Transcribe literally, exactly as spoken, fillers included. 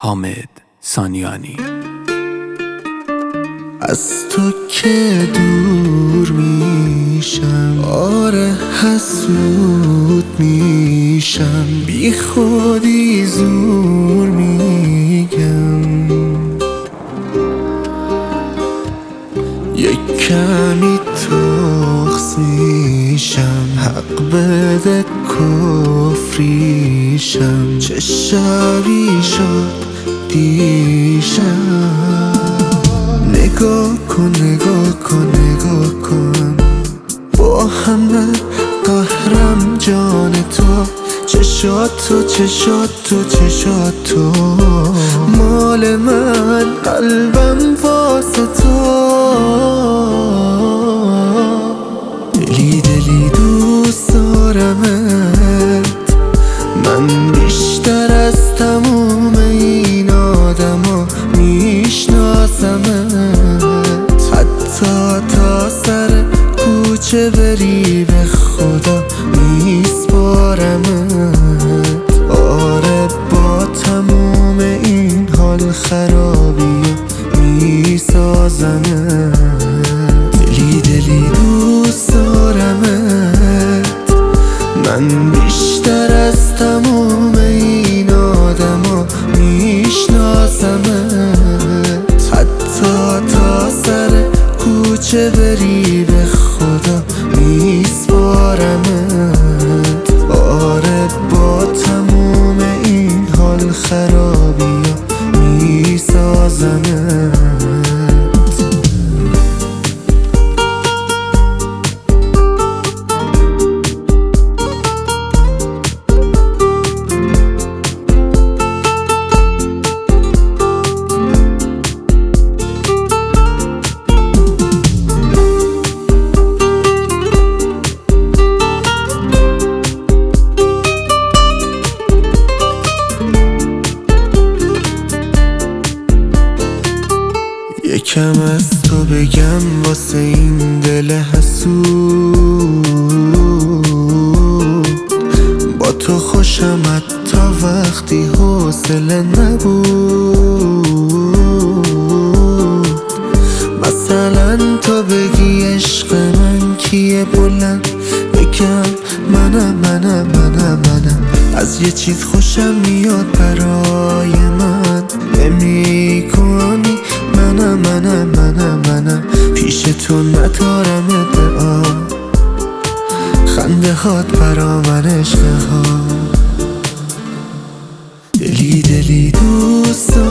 حامد سانیانی. از تو که دور میشم، آره حسود میشم، بی خودی زور میگم، یک کمی تخص میشم، حق بده کفریشم، چه شبی شد دیشب. نگاه کن نگاه کن نگاه کن، با همه قهرم جان تو، چشات تو چشات تو چشات تو، مال من قلبم واسه تو، دلی دلی دوست دارمت من، بیشتر از تموم این آدما میشناسمت، حتی تا سر کوچه بری به خدا میسپارمت. آره با تموم این حال خرابی میسازمت، دلی دلی دوست دارمت من، بیشتر از تموم این آدما میشناسمت، حتی تا سر کوچه بری به خدا میسپارمت. آره با تموم این حال خرابی میسازمت. یکم از تو بگم واسه این دل حسود، با تو خوشم حتی وقتی حوصله نبود. مثلا تو بگی عشق من کیه، بلند بگم منم منم منم منم، از یه چیز خوشم میاد برای من نمی کنی، منم منم منم منم، پیش تو ندارم ادعا، خنده هات برا من عشق ها، دلی دلی دوست